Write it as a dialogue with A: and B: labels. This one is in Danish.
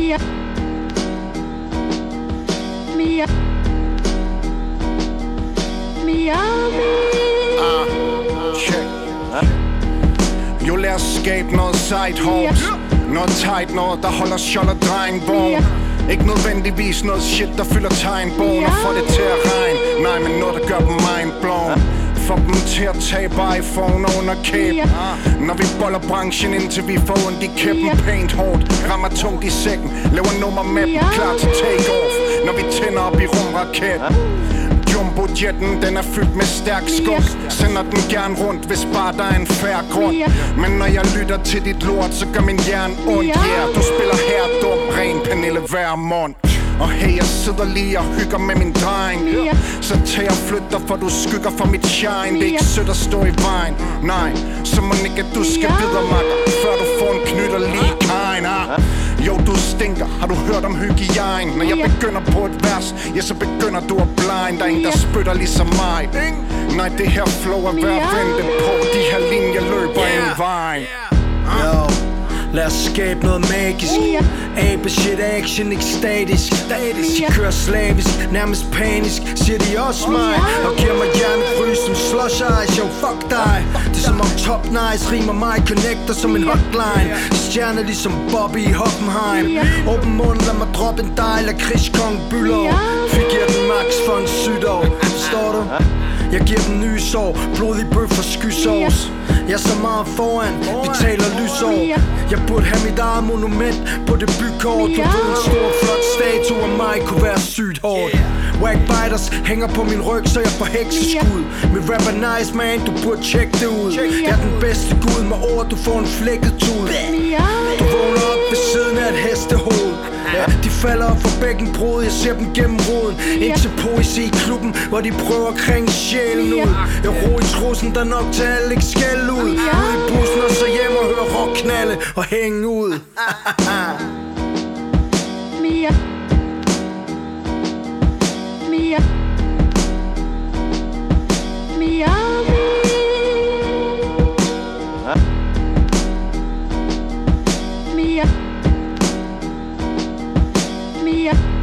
A: Mia. Mia. Miami.
B: Check. Jo, lad os skabe noget sejt hårdt. Noget tight, noget der holder skjold og drengbogen. Ikke nødvendigvis noget shit, der fylder tegnbogen og får det til at regne. Nej, men noget, der gør dem mindblown. Får dem til at tage iPhone under kæben. Når vi boller branchen indtil vi får ondt i kæppen. Paint hårdt, rammer tungt i sækken. Laver nummer med dem, klar til take-off. Når vi tænder op i rumraketten. Jumbo-jetten, den er fyldt med stærk skum. Sender den gerne rundt, hvis bare der er en fair grund. Men når jeg lytter til dit lort, så gør min hjerne ondt. Yeah, du spiller her dum, ren Pernille Vermund. Og hey, jeg sidder lige og hygger med min dreng. Så tag og flyt dig, for du skygger for mit shine. Det er ikke sødt at stå i vejen. Nej, så må ikke at du skal videre, makker, før du får en knytter lige kind. Jo, du stinker, har du hørt om hygiejne? Når jeg begynder på et vers, ja, så begynder du at blind. Der er en, der spytter ligesom mig. Nej, det her flow er værd at vente på. De her linjer løber en vej.
C: Yo, lad os skabe noget magisk. Ape shit action, ekstatisk. De kører slavisk, nærmest panisk. Siger de også mig og giver mig hjernefrys som slush eyes. Yo, fuck dig. Det er som om Top Nice rimer mig, connecter som en hotline. Stjerner ligesom Bobby i Hoffenheim. Åben mund, lad mig droppe en dejl af Krigskong Bülow. Fik jeg den max for en sygdom. Forstår du? Jeg giver dem nye sår, blodig bøf og skysovs. Jeg er så meget foran, vi taler lysår. Jeg burde have mit eget monument på det bykort. Du ved, en stor flot statue af mig kunne være sygt hårdt. Wackbiters hænger på min ryg, så jeg får hekseskud. Mit rap er nice, man, du burde tjekke det ud. Jeg er den bedste gud med ord, du får en flækket tud. Du vågner op ved siden af et hestehoved. Ja, de falder op for bækkenbrud, jeg ser dem gennem roden. Ind til poesi i klubben, hvor de prøver at krænge sjælen ud. Jeg ro i trussen, der nok til at lægge skæld ud. Ud i bussen og så hjem og høre rockknalde og hænge ud.
A: Mia. Mia. Miami. Mia. Mia.